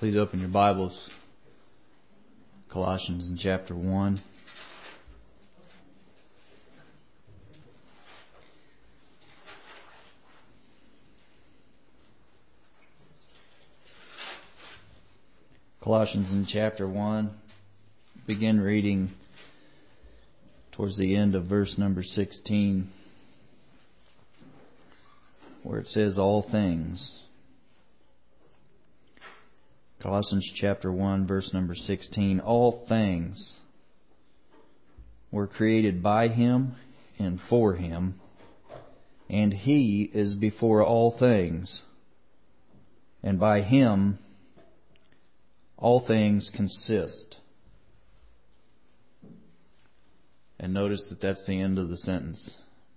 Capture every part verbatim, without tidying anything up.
Please open your Bibles. Colossians in chapter one. Colossians in chapter one. Begin reading towards the end of verse number sixteen, where it says, all things. Colossians chapter one, verse number sixteen. All things were created by Him and for Him, and He is before all things, and by Him all things consist. And notice that that's the end of the sentence.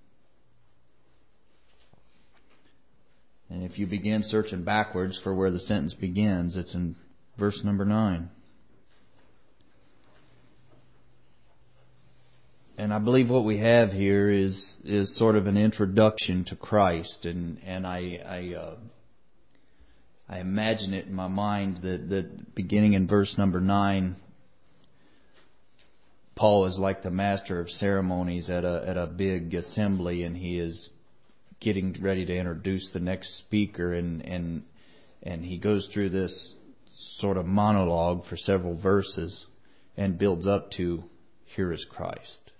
And if you begin searching backwards for where the sentence begins, it's in verse number nine. And I believe what we have here is is sort of an introduction to Christ, and and I I, uh, I imagine it in my mind that that beginning in verse number nine, Paul is like the master of ceremonies at a at a big assembly, and he is getting ready to introduce the next speaker, and and and he goes through this sort of monologue for several verses and builds up to, here is Christ.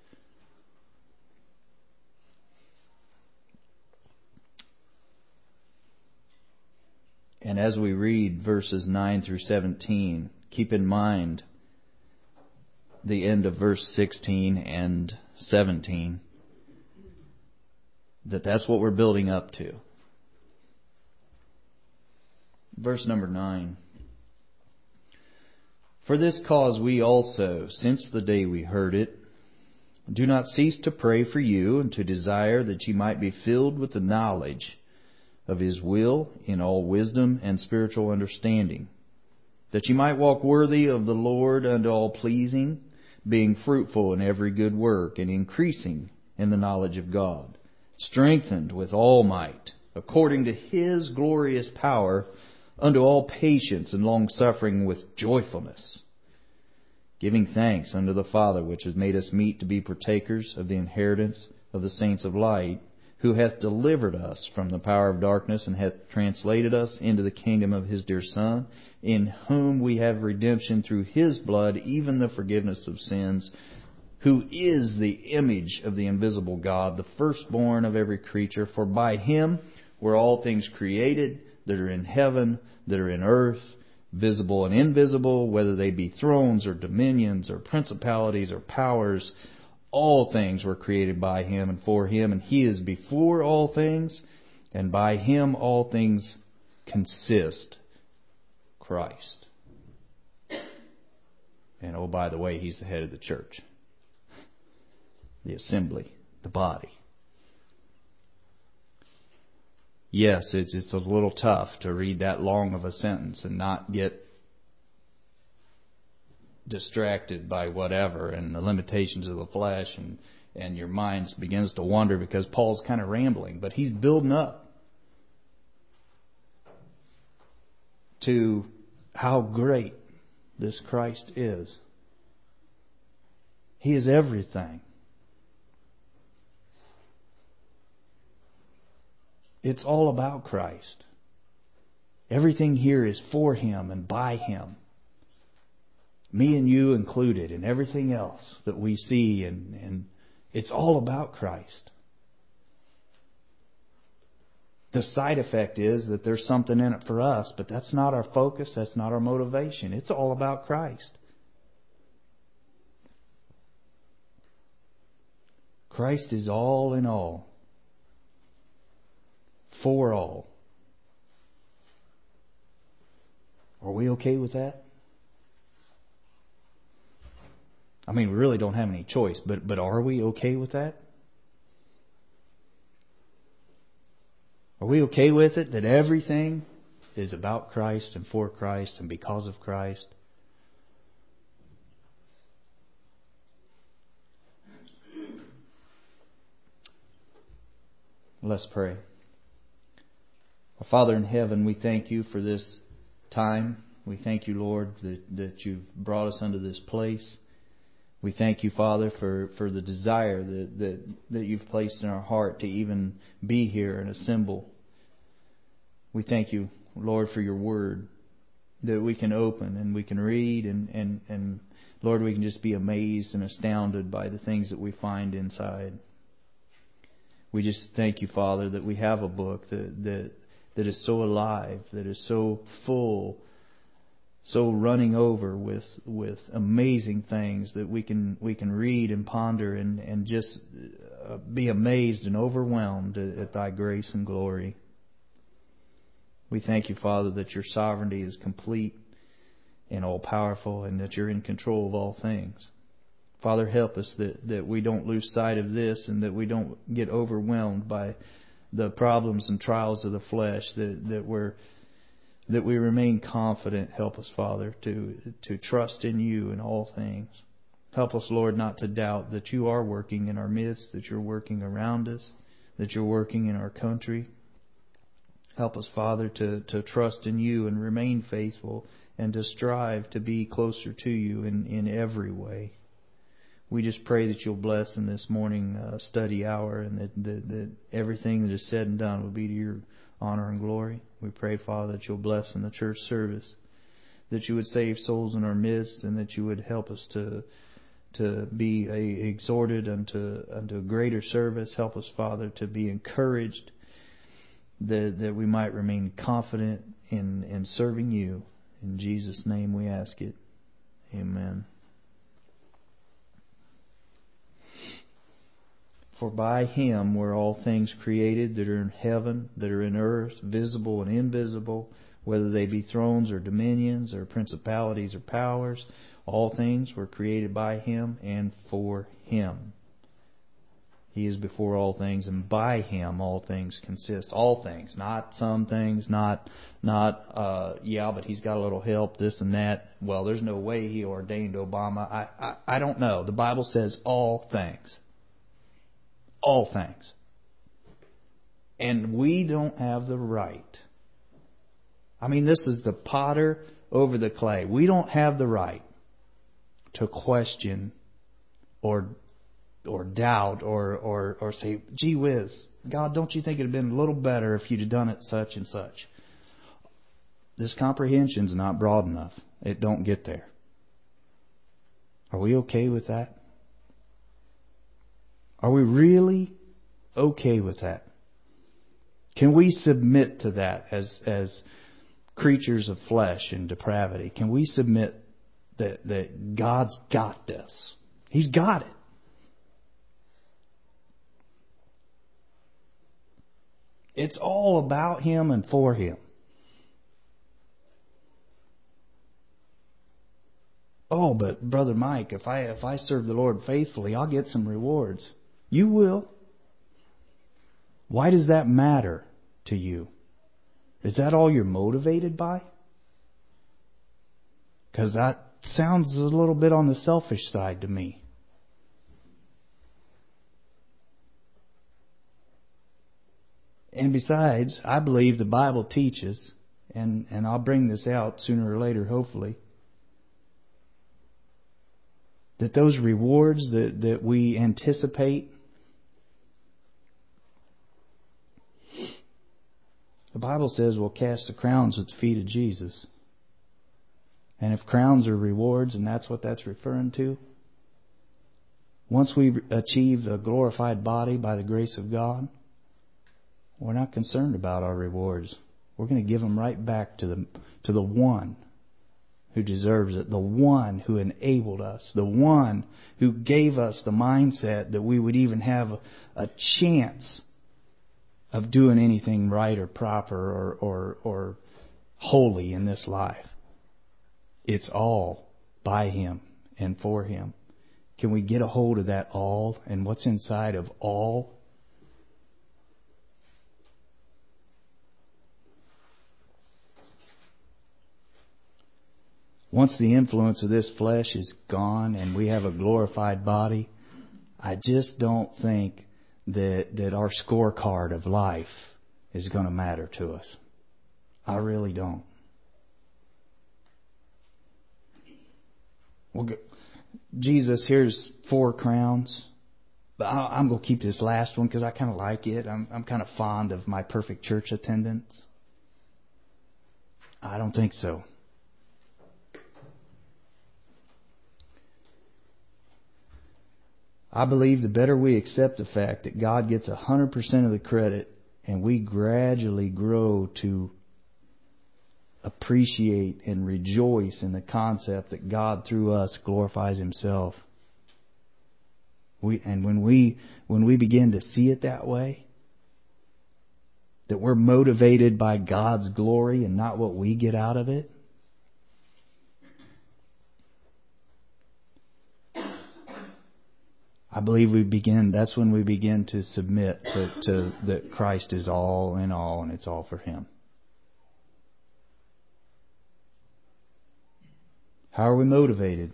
And as we read verses nine through seventeen, keep in mind the end of verse sixteen and seventeen. That that's what we're building up to. Verse number nine. For this cause we also, since the day we heard it, do not cease to pray for you and to desire that ye might be filled with the knowledge of His will in all wisdom and spiritual understanding, that ye might walk worthy of the Lord unto all pleasing, being fruitful in every good work and increasing in the knowledge of God, strengthened with all might, according to His glorious power, unto all patience and long-suffering with joyfulness, giving thanks unto the Father, which has made us meet to be partakers of the inheritance of the saints of light, who hath delivered us from the power of darkness, and hath translated us into the kingdom of His dear Son, in whom we have redemption through His blood, even the forgiveness of sins, who is the image of the invisible God, the firstborn of every creature. For by Him were all things created, that are in heaven, that are in earth, visible and invisible, whether they be thrones or dominions or principalities or powers. All things were created by Him and for Him, and He is before all things, and by Him all things consist. Christ. And oh, by the way, He's the head of the church. The assembly, the body. Yes, it's it's a little tough to read that long of a sentence and not get distracted by whatever and the limitations of the flesh, and, and your mind begins to wander because Paul's kind of rambling, but he's building up to how great this Christ is. He is everything. It's all about Christ. Everything here is for Him and by Him. Me and you included, and everything else that we see, and, and it's all about Christ. The side effect is that there's something in it for us, but that's not our focus, that's not our motivation. It's all about Christ. Christ is all in all. For all. Are we okay with that? I mean, we really don't have any choice, but, but are we okay with that? Are we okay with it that everything is about Christ and for Christ and because of Christ? Let's pray. Our Father in heaven, we thank You for this time We thank you, Lord, that, that you've brought us unto this place. We thank you, Father, for, for the desire that, that, that you've placed in our heart to even be here and assemble. We thank you, Lord, for your word that we can open and we can read and, and, and Lord, we can just be amazed and astounded by the things that we find inside. We just thank you, Father, that we have a book that, that, that is so alive, that is so full, so running over with, with amazing things that we can, we can read and ponder and, and just be amazed and overwhelmed at, at thy grace and glory. We thank you, Father, that your sovereignty is complete and all powerful and that you're in control of all things. Father, help us that, that we don't lose sight of this and that we don't get overwhelmed by the problems and trials of the flesh, that, that we're, that we remain confident. Help us, Father, to, to trust in you in all things. Help us, Lord, not to doubt that you are working in our midst, that you're working around us, that you're working in our country. Help us, Father, to, to trust in you and remain faithful and to strive to be closer to you in, in every way. We just pray that you'll bless in this morning uh, study hour and that, that, that everything that is said and done will be to your honor and glory. We pray, Father, that you'll bless in the church service, that you would save souls in our midst and that you would help us to to be a, exhorted unto, unto a greater service. Help us, Father, to be encouraged, that, that we might remain confident in, in serving you. In Jesus' name we ask it. Amen. For by him were all things created that are in heaven, that are in earth, visible and invisible, whether they be thrones or dominions or principalities or powers. All things were created by him and for him. He is before all things, and by him all things consist. All things, not some things, not, not, uh, yeah, but he's got a little help, this and that. Well, there's no way he ordained Obama. I, I, I don't know. The Bible says all things. All things. And we don't have the right. I mean, this is the potter over the clay. We don't have the right to question or or doubt or, or, or say, gee whiz, God, don't you think it would have been a little better if you'd have done it such and such? This comprehension's not broad enough. It don't get there. Are we okay with that? Are we really okay with that? Can we submit to that as, as creatures of flesh and depravity? Can we submit that, that God's got this? He's got it. It's all about him and for him. Oh, but Brother Mike, if I if I serve the Lord faithfully, I'll get some rewards. You will. Why does that matter to you? Is that all you're motivated by? Because that sounds a little bit on the selfish side to me. And besides, I believe the Bible teaches, and, and I'll bring this out sooner or later, hopefully, that those rewards that, that we anticipate, the Bible says we'll cast the crowns at the feet of Jesus. And if crowns are rewards, and that's what that's referring to, once we achieve a glorified body by the grace of God, we're not concerned about our rewards. We're going to give them right back to the, to the one who deserves it, the one who enabled us, the one who gave us the mindset that we would even have a, a chance of doing anything right or proper or, or, or holy in this life. It's all by him and for him. Can we get a hold of that all and what's inside of all? Once the influence of this flesh is gone and we have a glorified body, I just don't think that, that our scorecard of life is going to matter to us. I really don't. Well, Jesus, here's four crowns. But I'm going to keep this last one because I kind of like it. I'm, I'm kind of fond of my perfect church attendance. I don't think so. I believe the better we accept the fact that God gets one hundred percent of the credit and we gradually grow to appreciate and rejoice in the concept that God through us glorifies Himself. We, and when we, when we begin to see it that way, that we're motivated by God's glory and not what we get out of it, I believe we begin, that's when we begin to submit to, to that Christ is all in all and it's all for Him. How are we motivated?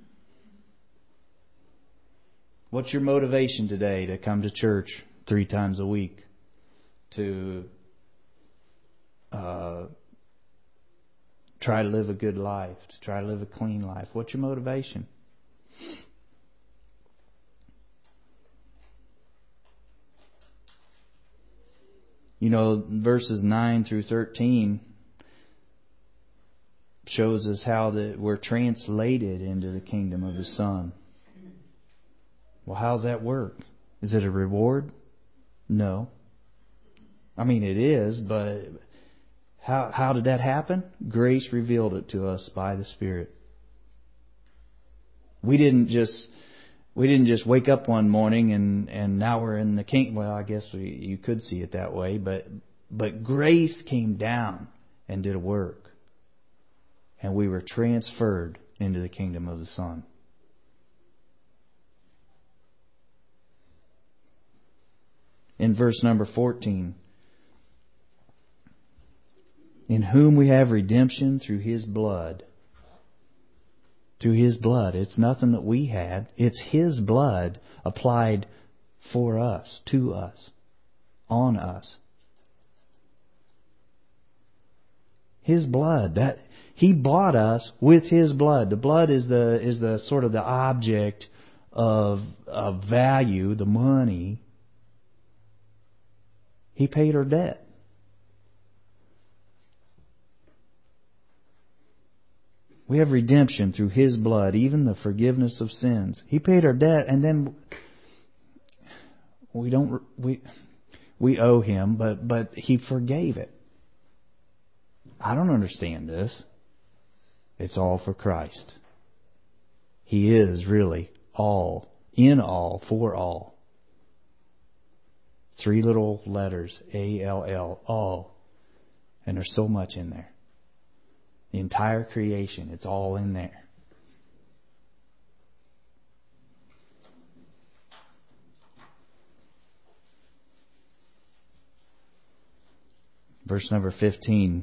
What's your motivation today to come to church three times a week? To uh, try to live a good life, to try to live a clean life. What's your motivation? You know, verses nine through thirteen shows us how that we're translated into the kingdom of His Son. Well, how's that work? Is it a reward? No. I mean, it is, but how how did that happen? Grace revealed it to us by the Spirit. We didn't just we didn't just wake up one morning and, and now we're in the kingdom. Well, I guess we, you could see it that way, but but grace came down and did a work, and we were transferred into the kingdom of the Son. In verse number fourteen, in whom we have redemption through His blood. Through His blood. It's nothing that we had. It's His blood applied for us, to us, on us. His blood. That He bought us with His blood. The blood is the is the sort of the object of, of value, the money. He paid our debt. We have redemption through His blood, even the forgiveness of sins. He paid our debt, and then we don't we we owe Him, but but He forgave it. I don't understand this. It's all for Christ. He is really all, in all, for all. Three little letters, A L L, all. And there's so much in there. The entire creation, it's all in there. Verse number fifteen.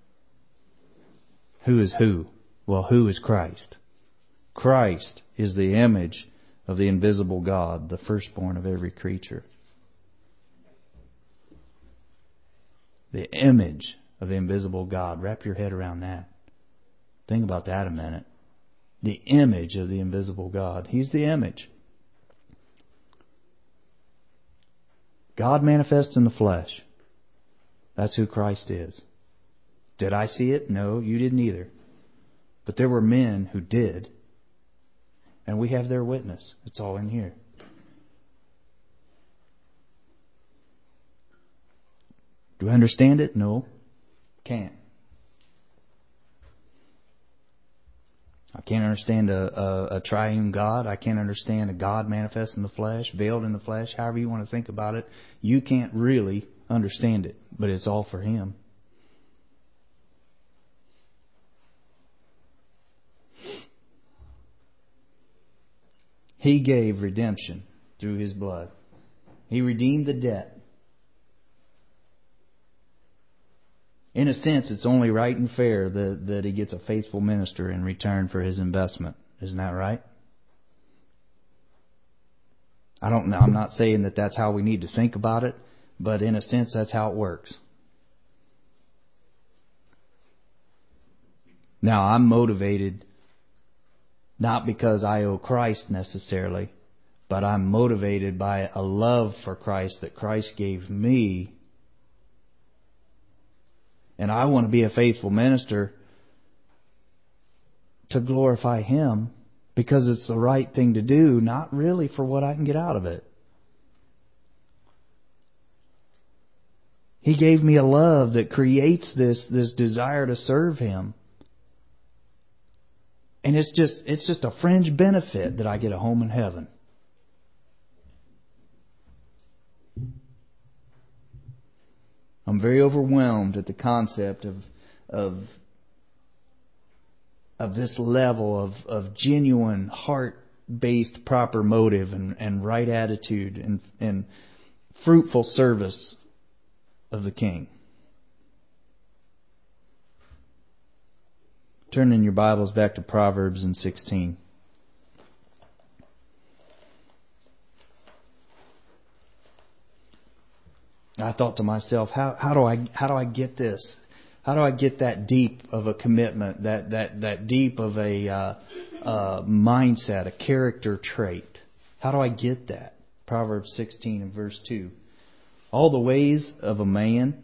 Who is who? Well, who is Christ? Christ is the image of the invisible God, the firstborn of every creature. The image of the invisible God. Wrap your head around that. Think about that a minute. The image of the invisible God. He's the image. God manifests in the flesh. That's who Christ is. Did I see it? No, you didn't either. But there were men who did. And we have their witness. It's all in here. Do I understand it? No. Can't. I can't understand a, a, a triune God. I can't understand a God manifest in the flesh, veiled in the flesh, however you want to think about it. You can't really understand it, but it's all for Him. He gave redemption through His blood. He redeemed the debt. In a sense, it's only right and fair that, that He gets a faithful minister in return for his investment. Isn't that right? I don't know. I'm not saying that that's how we need to think about it, but in a sense, that's how it works. Now, I'm motivated Not because I owe Christ necessarily, but I'm motivated by a love for Christ that Christ gave me. And I want to be a faithful minister to glorify Him because it's the right thing to do, not really for what I can get out of it. He gave me a love that creates this, this desire to serve Him. And it's just, it's just a fringe benefit that I get a home in heaven. I'm very overwhelmed at the concept of, of, of this level of, of genuine, heart-based, proper motive and, and right attitude and, and fruitful service of the King. Turn in your Bibles back to Proverbs and sixteen. I thought to myself, how, how do I, how do I get this? How do I get that deep of a commitment, that, that, that deep of a, uh, uh, mindset, a character trait? How do I get that? Proverbs sixteen and verse two. All the ways of a man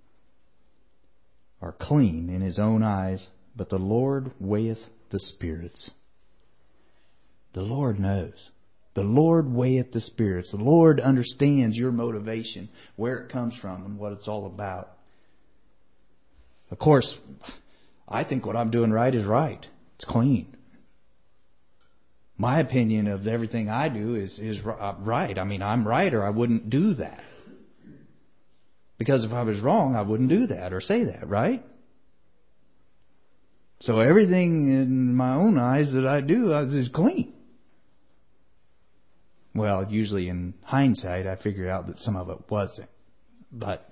are clean in his own eyes, but the Lord weigheth the spirits. The Lord knows. The Lord weigheth the spirits. The Lord understands your motivation, where it comes from, and what it's all about. Of course, I think what I'm doing right is right. It's clean. My opinion of everything I do is, is right. I mean, I'm right or I wouldn't do that. Because if I was wrong, I wouldn't do that or say that, right? So everything in my own eyes that I do is clean. Well, usually in hindsight, I figure out that some of it wasn't. But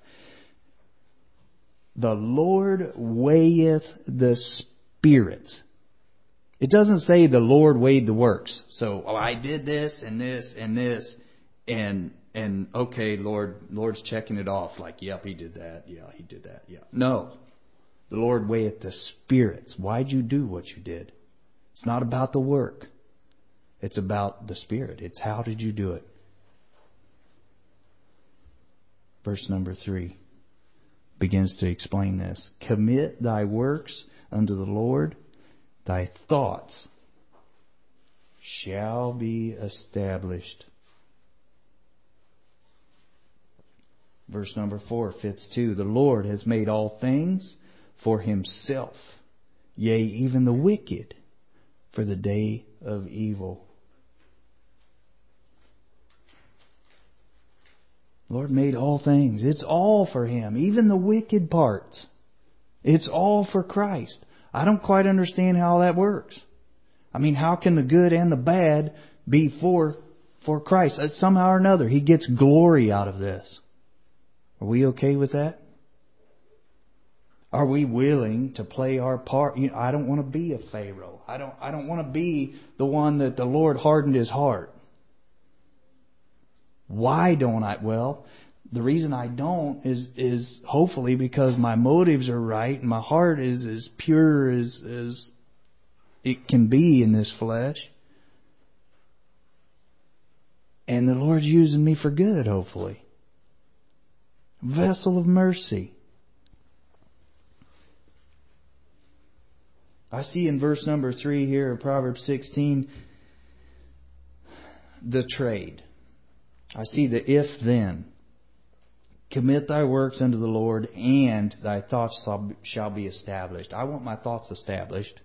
the Lord weigheth the spirits. It doesn't say the Lord weighed the works. So, oh, I did this and this and this and, and okay, Lord, Lord's checking it off. Like, yep, He did that. Yeah, He did that. Yeah. No. The Lord weigheth the spirits. Why'd you do what you did? It's not about the work. It's about the Spirit. It's how did you do it? Verse number three begins to explain this. Commit thy works unto the Lord. Thy thoughts shall be established. Verse number four fits too. The Lord has made all things for Himself, yea, even the wicked for the day of evil. Lord made all things. It's all for Him. Even the wicked parts. It's all for Christ. I don't quite understand how that works. I mean, how can the good and the bad be for, for Christ? Somehow or another, He gets glory out of this. Are we okay with that? Are we willing to play our part? You know, I don't want to be a Pharaoh. I don't, I don't want to be the one that the Lord hardened his heart. Why don't I? Well, the reason I don't is, is hopefully because my motives are right and my heart is as pure as, as it can be in this flesh. And the Lord's using me for good, hopefully. Vessel of mercy. I see in verse number three here of Proverbs sixteen, the trade. I see the if then. Commit thy works unto the Lord, and thy thoughts shall be established. I want my thoughts established.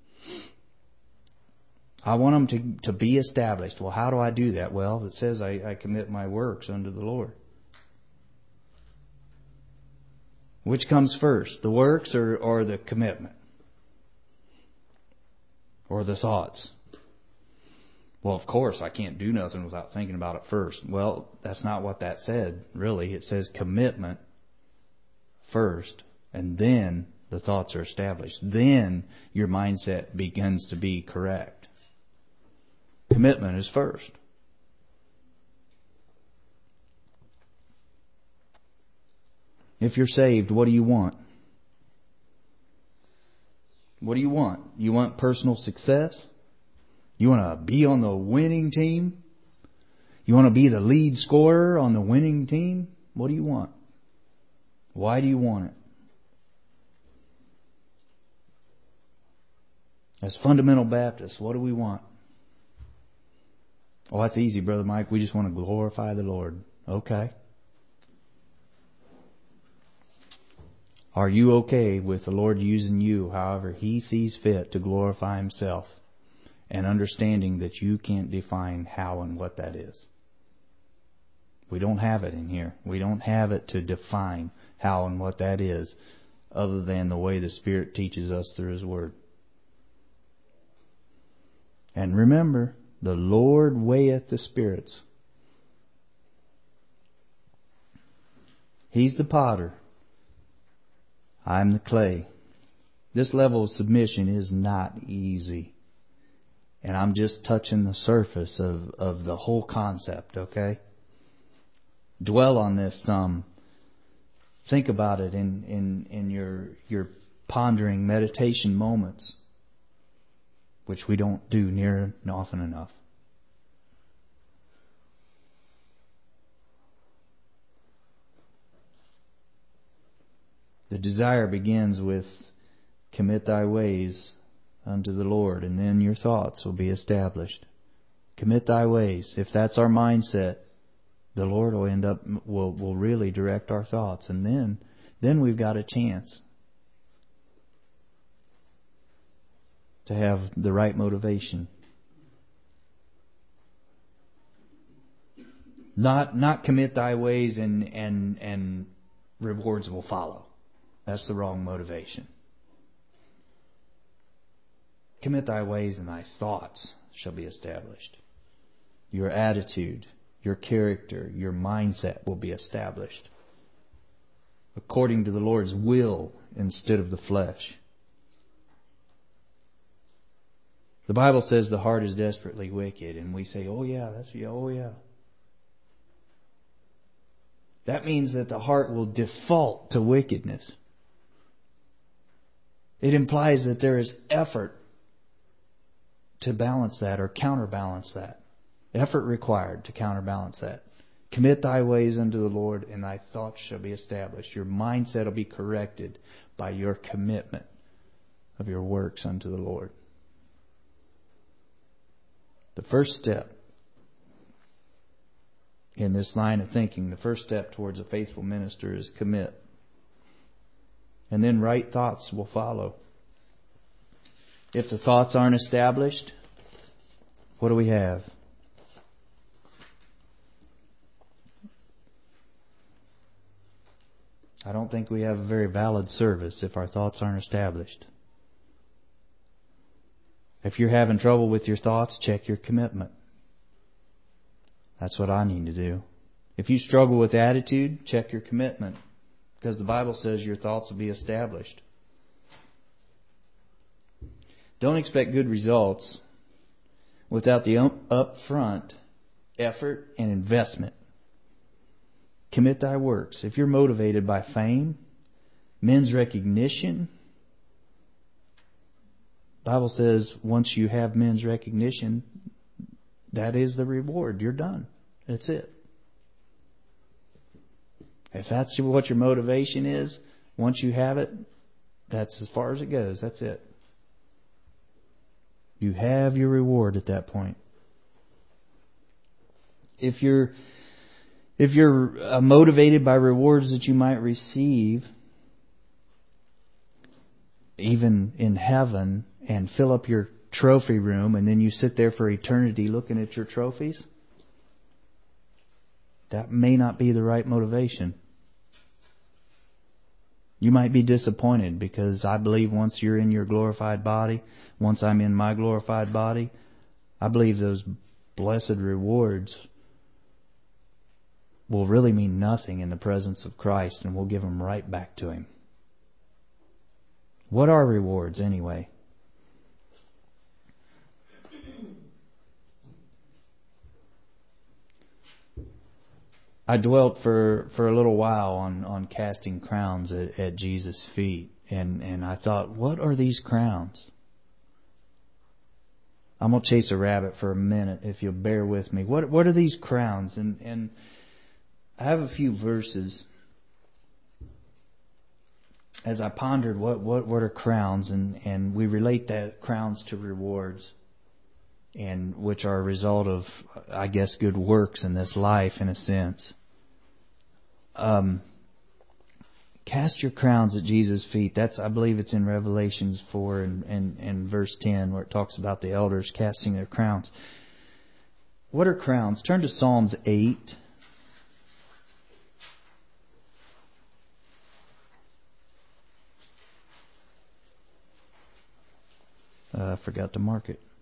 I want them to, to be established. Well, how do I do that? Well, it says I, I commit my works unto the Lord. Which comes first, the works or, or the commitment? Or the thoughts? Well, of course, I can't do nothing without thinking about it first. Well, that's not what that said, really. It says commitment first, and then the thoughts are established. Then your mindset begins to be correct. Commitment is first. If you're saved, what do you want? What do you want? You want personal success? You want to be on the winning team? You want to be the lead scorer on the winning team? What do you want? Why do you want it? As fundamental Baptists, what do we want? Oh, that's easy, Brother Mike. We just want to glorify the Lord. Okay. Are you okay with the Lord using you however He sees fit to glorify Himself, and understanding that you can't define how and what that is? We don't have it in here. We don't have it to define how and what that is, other than the way the Spirit teaches us through His Word. And remember, the Lord weigheth the spirits. He's the potter. I'm the clay. This level of submission is not easy. And I'm just touching the surface of, of the whole concept, okay? Dwell on this some. Think about it in, in, in your, your pondering meditation moments, which we don't do near and often enough. The desire begins with commit thy ways unto the Lord, and then your thoughts will be established. Commit thy ways. If that's our mindset, the Lord will end up will will really direct our thoughts, and then then we've got a chance to have the right motivation. Not not commit thy ways and and and rewards will follow. That's the wrong motivation. Commit thy ways and thy thoughts shall be established. Your attitude, your character, your mindset will be established according to the Lord's will instead of the flesh. The Bible says the heart is desperately wicked, and we say, oh yeah, that's yeah, oh yeah. That means that the heart will default to wickedness. It implies that there is effort to balance that or counterbalance that. Effort required to counterbalance that. Commit thy ways unto the Lord, and thy thoughts shall be established. Your mindset will be corrected by your commitment of your works unto the Lord. The first step in this line of thinking, the first step towards a faithful minister is commit. And then right thoughts will follow. If the thoughts aren't established, what do we have? I don't think we have a very valid service if our thoughts aren't established. If you're having trouble with your thoughts, check your commitment. That's what I need to do. If you struggle with attitude, check your commitment. Because the Bible says your thoughts will be established. Don't expect good results without the upfront effort and investment. Commit thy works. If you're motivated by fame, men's recognition, the Bible says once you have men's recognition, that is the reward. You're done. That's it. If that's what your motivation is, once you have it, that's as far as it goes. That's it. You have your reward at that point. If you're if you're uh, motivated by rewards that you might receive, even in heaven, and fill up your trophy room, and then you sit there for eternity looking at your trophies, that may not be the right motivation. You might be disappointed because I believe once you're in your glorified body, once I'm in my glorified body, I believe those blessed rewards will really mean nothing in the presence of Christ, and we'll give them right back to Him. What are rewards anyway? I dwelt for, for a little while on, on casting crowns at, at Jesus' feet. And, and I thought, what are these crowns? I'm going to chase a rabbit for a minute if you'll bear with me. What what are these crowns? And and I have a few verses as I pondered what, what, what are crowns, and, and we relate that crowns to rewards, and which are a result of, I guess, good works in this life in a sense. Um, cast your crowns at Jesus' feet. That's, I believe it's in Revelations four and, and, and verse ten where it talks about the elders casting their crowns. What are crowns? Turn to Psalms eight. Uh, I forgot to mark it.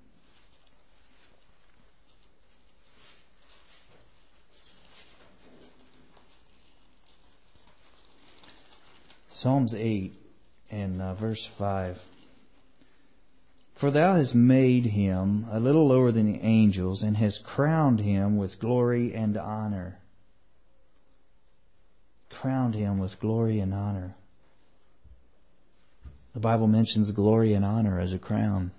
Psalms eight and uh, verse five. For thou hast made him a little lower than the angels, and hast crowned him with glory and honor. Crowned him with glory and honor. The Bible mentions glory and honor as a crown.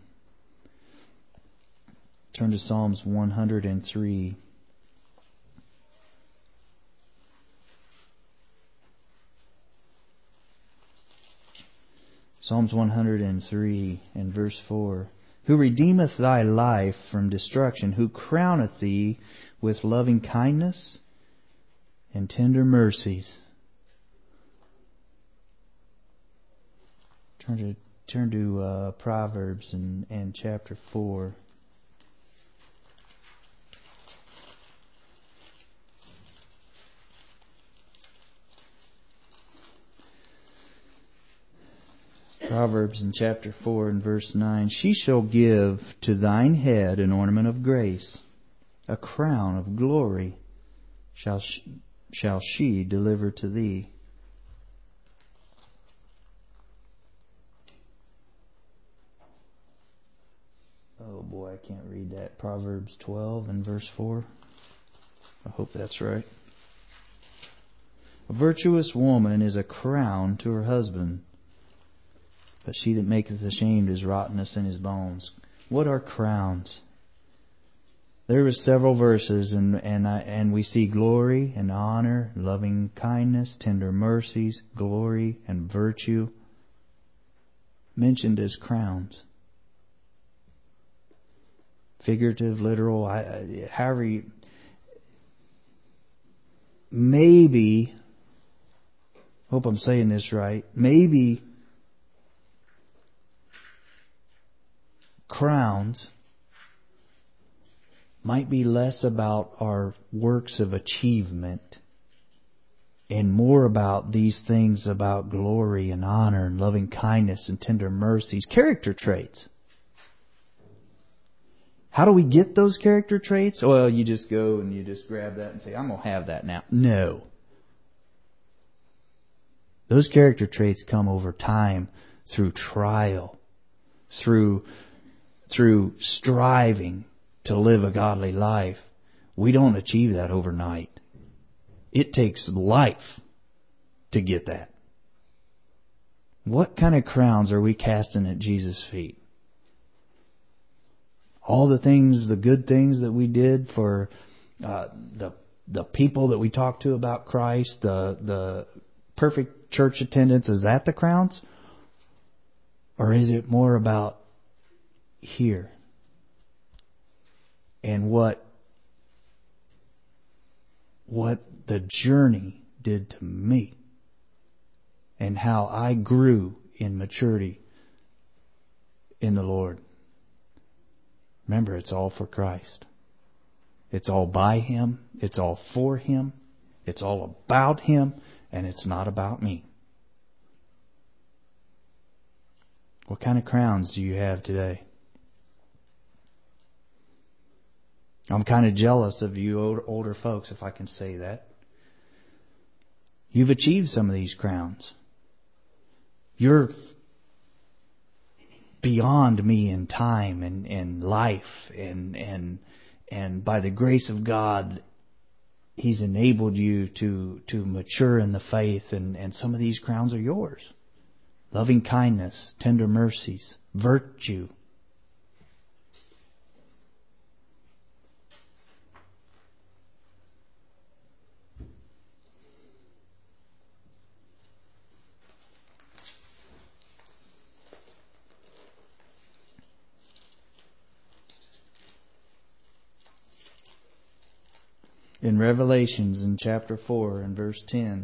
Turn to Psalms one hundred three. Psalms one hundred three and verse four. Who redeemeth thy life from destruction, who crowneth thee with loving kindness and tender mercies. Turn to turn to uh, Proverbs and, and chapter four. Proverbs in chapter four and verse nine. She shall give to thine head an ornament of grace, a crown of glory shall she, shall she deliver to thee. Oh boy, I can't read that. Proverbs twelve and verse four. I hope that's right. A virtuous woman is a crown to her husband, but she that maketh ashamed is rottenness in his bones. What are crowns? There were several verses, and and I, and we see glory and honor, loving kindness, tender mercies, glory and virtue mentioned as crowns. Figurative, literal, I, I, however you, maybe, hope I'm saying this right, maybe crowns might be less about our works of achievement and more about these things about glory and honor and loving kindness and tender mercies, character traits. How do we get those character traits? Well, you just go and you just grab that and say, I'm going to have that now. No. Those character traits come over time through trial, through, through striving to live a godly life. We don't achieve that overnight. It takes life to get that. What kind of crowns are we casting at Jesus' feet? All the things, the good things that we did for uh, the the people that we talked to about Christ, the the perfect church attendance, is that the crowns? Or is it more about here? And what what the journey did to me, and how I grew in maturity in the Lord. Remember, it's all for Christ. It's all by Him. It's all for Him. It's all about Him. And it's not about me. What kind of crowns do you have today? I'm kind of jealous of you older, older folks, if I can say that. You've achieved some of these crowns. You're beyond me in time and, and life, and and and by the grace of God, He's enabled you to to mature in the faith, and, and some of these crowns are yours. Loving kindness, tender mercies, virtue. In Revelations in chapter four and verse ten.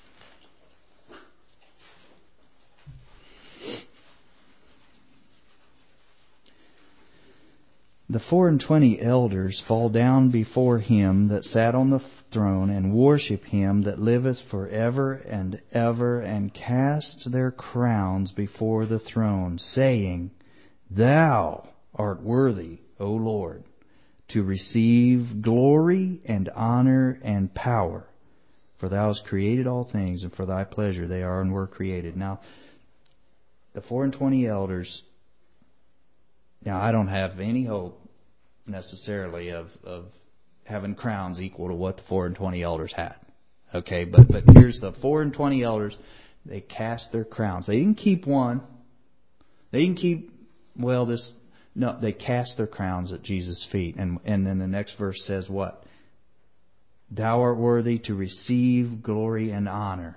The four and twenty elders fall down before Him that sat on the throne and worship Him that liveth for ever and ever, and cast their crowns before the throne, saying, Thou art worthy, O Lord, to receive glory and honor and power. For Thou hast created all things, and for Thy pleasure they are and were created. Now, the four and twenty elders, now I don't have any hope necessarily of, of having crowns equal to what the four and twenty elders had. Okay, but, but here's the four and twenty elders. They cast their crowns. They didn't keep one. They didn't keep, well, this, no, they cast their crowns at Jesus' feet. And, and then the next verse says what? Thou art worthy to receive glory and honor.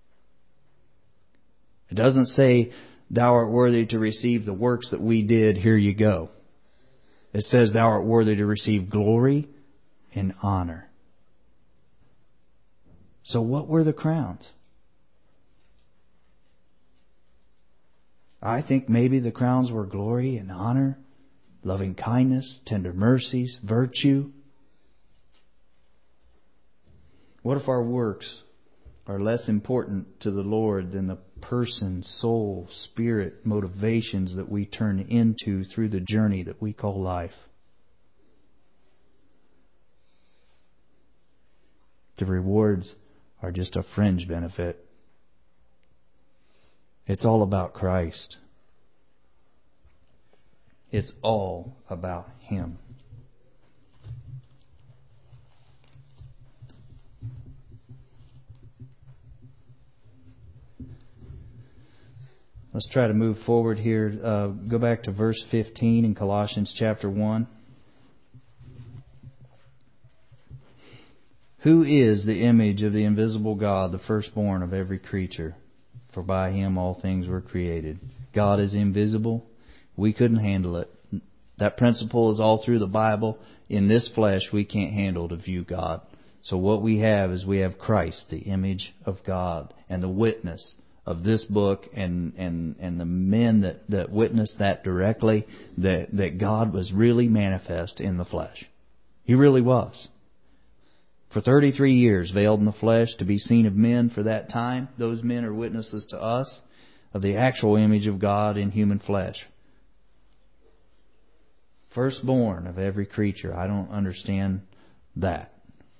It doesn't say, Thou art worthy to receive the works that we did, here you go. It says, Thou art worthy to receive glory and honor. So what were the crowns? I think maybe the crowns were glory and honor, loving kindness, tender mercies, virtue. What if our works are less important to the Lord than the person, soul, spirit, motivations that we turn into through the journey that we call life? The rewards are just a fringe benefit. It's all about Christ. It's all about Him. Let's try to move forward here. Uh, go back to verse fifteen in Colossians chapter one. Who is the image of the invisible God, the firstborn of every creature? For by Him all things were created. God is invisible. We couldn't handle it. That principle is all through the Bible. In this flesh, we can't handle to view God. So what we have is we have Christ, the image of God, and the witness of this book and, and, and the men that, that witnessed that directly, that, that God was really manifest in the flesh. He really was. For thirty-three years, veiled in the flesh, to be seen of men for that time. Those men are witnesses to us of the actual image of God in human flesh. Firstborn of every creature. I don't understand that.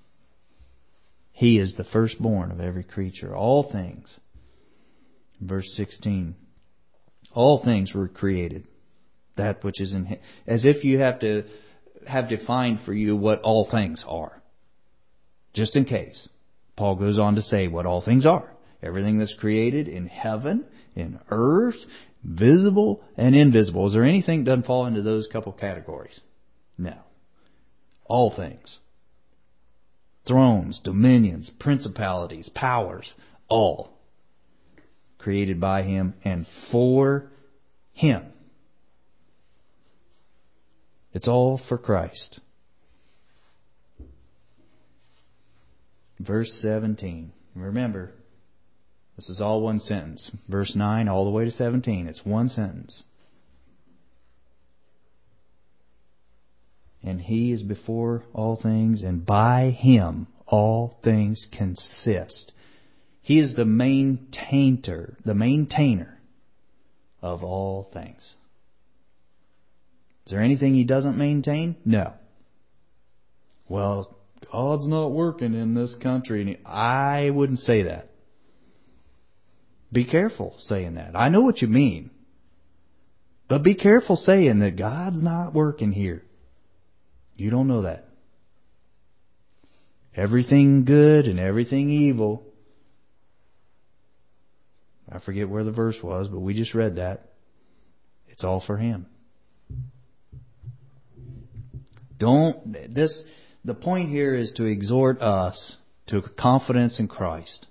He is the firstborn of every creature. All things. Verse sixteen. All things were created. That which is in Him. As if you have to have defined for you what all things are. Just in case. Paul goes on to say what all things are. Everything that's created in heaven, in earth, visible and invisible. Is there anything that doesn't fall into those couple categories? No. All things. Thrones, dominions, principalities, powers, all created by Him and for Him. It's all for Christ. Verse seventeen. Remember, this is all one sentence. Verse nine all the way to seventeen. It's one sentence. And He is before all things, and by Him all things consist. He is the maintainer, the maintainer of all things. Is there anything He doesn't maintain? No. Well, God's not working in this country. I wouldn't say that. Be careful saying that. I know what you mean. But be careful saying that God's not working here. You don't know that. Everything good and everything evil. I forget where the verse was, but we just read that. It's all for Him. Don't, this, the point here is to exhort us to a confidence in Christ.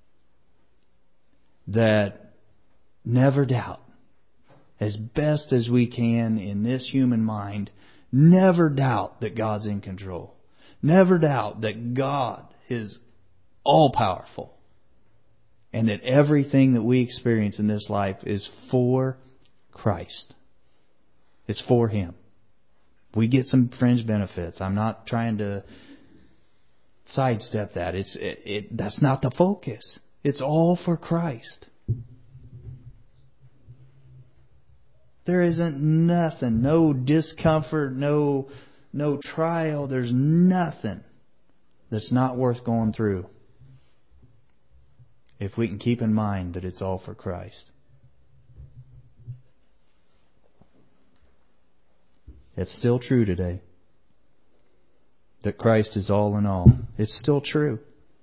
That never doubt, as best as we can in this human mind, never doubt that God's in control. Never doubt that God is all powerful and that everything that we experience in this life is for Christ. It's for Him. We get some fringe benefits. I'm not trying to sidestep that. It's it, it that's not the focus. It's all for Christ. There isn't nothing, no discomfort, no no trial. There's nothing that's not worth going through if we can keep in mind that it's all for Christ. It's still true today that Christ is all in all. It's still true.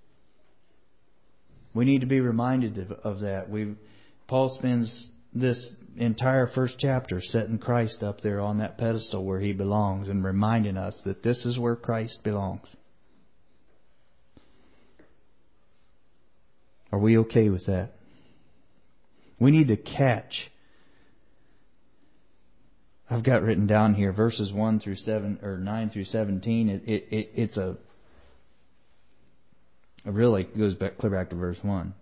We need to be reminded of, of that. We Paul spends this entire first chapter setting Christ up there on that pedestal where He belongs and reminding us that this is where Christ belongs. Are we okay with that? We need to catch. I've got written down here verses one through seven or nine through seventeen. It, it, it it's a it really goes back clear back to verse one.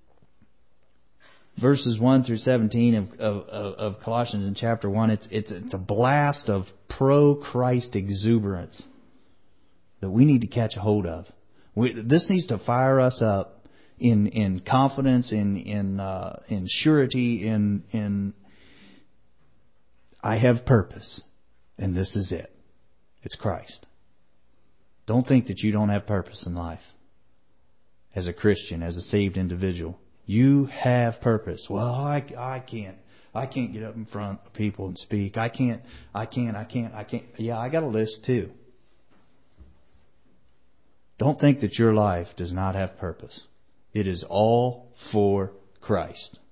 Verses one through seventeen of, of, of Colossians in chapter one, it's, it's, it's a blast of pro-Christ exuberance that we need to catch a hold of. We, this needs to fire us up in, in confidence, in, in, uh, in surety, in, in, I have purpose, and this is it. It's Christ. Don't think that you don't have purpose in life. As a Christian, as a saved individual. You have purpose. Well, I, I can't. I can't get up in front of people and speak. I can't, I can't, I can't, I can't. Yeah, I got a list too. Don't think that your life does not have purpose. It is all for Christ.